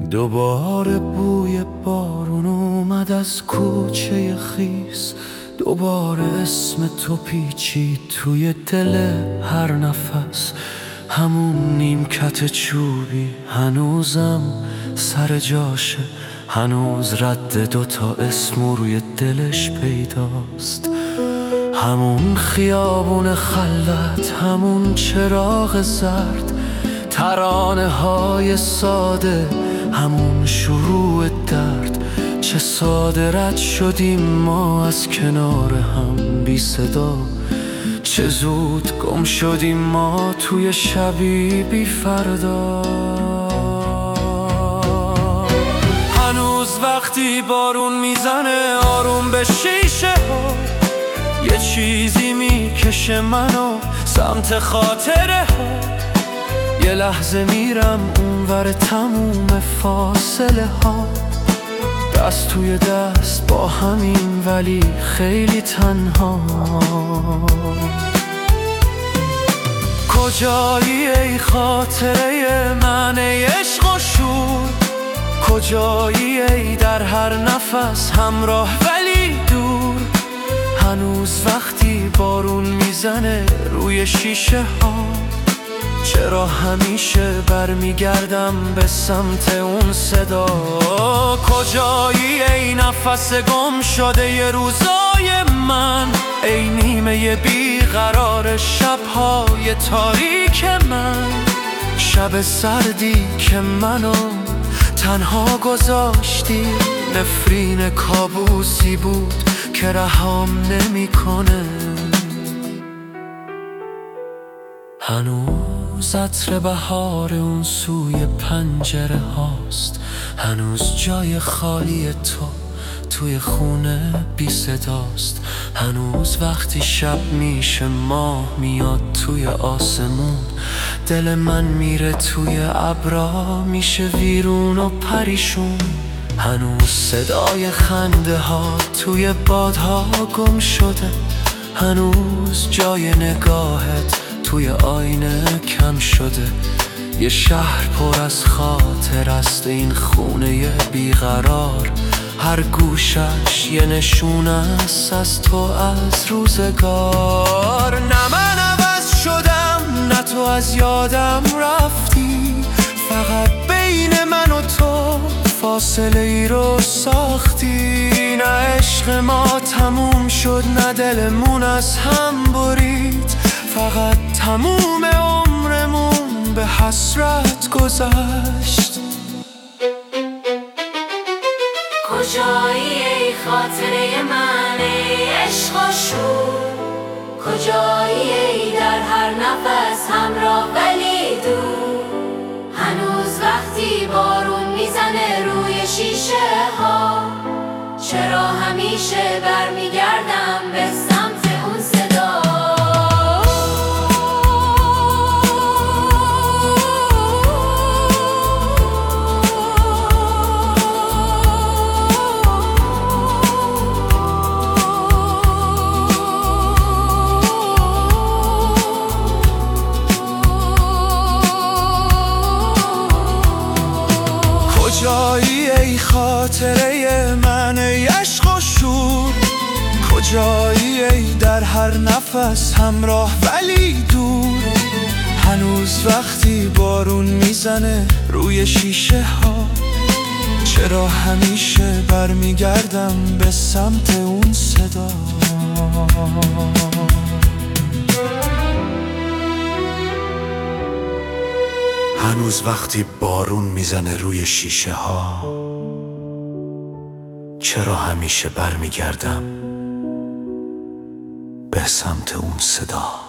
دوباره بوی بارون اومد از کوچه خیس، دوباره اسم تو پیچید توی دل هر نفس. همون نیمکت چوبی هنوزم سر جاشه، هنوز رد دوتا اسم روی دلش پیداست. همون خیابون خلوت، همون چراغ زرد، ترانه های ساده، همون شروع درد. چه ساده رد شدیم ما از کنار هم بی صدا، چه زود گم شدیم ما توی شبی بی فردا. هنوز وقتی بارون میزنه آروم به شیشه ها، یه چیزی میکشه منو سمت خاطره ها. یه لحظه میرم اونور تموم فاصله ها، دست توی دست با همین ولی خیلی تنها. کجایی ای خاطره من ای عشق و شور، کجایی ای در هر نفس همراه ولی دور. هنوز وقتی بارون میزنه روی شیشه ها، چرا همیشه برمیگردم به سمت اون صدا. کجایی ای نفس گم شده ی روزای من، ای نیمه بیقرار شبهای تاریک من. شب سردی که منو تنها گذاشتی، نفرین کابوسی بود که رهام نمیکنه. هنوز عطر بهار اون سوی پنجره هاست، هنوز جای خالی تو توی خونه بی صداست. هنوز وقتی شب میشه ماه میاد توی آسمون، دل من میره توی ابرا میشه ویرون و پریشون. هنوز صدای خنده ها توی بادها گم شده، هنوز جای نگاهت توی آینه کم شده. یه شهر پر از خاطر است این خونه بیقرار، هر گوشش یه نشونه است از تو از روزگار. نه من عوض شدم نه تو از یادم رفتی، فقط بین من و تو فاصله ای رو ساختی. نه عشق ما تموم شد نه دلمون از هم برید، فقط تموم عمرمون به حسرت گذشت. کجایی ای خاطره من ای عشق و شور، کجایی ای در هر نفس همراه ولی دور. هنوز وقتی بارون میزنه روی شیشه ها، چرا همیشه برمیگردم به سمت اون صدا. کجایی ای خاطره من ای عشق و شور، کجایی ای در هر نفس همراه ولی دور. هنوز وقتی بارون میزنه روی شیشه ها، چرا همیشه برمیگردم به سمت اون صدا. هنوز وقتی بارون میزنه روی شیشه ها، چرا همیشه برمیگردم به سمت اون صدا.